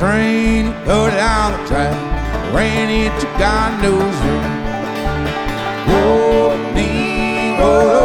train, go down the track, ran into God knows where. Oh, me, oh,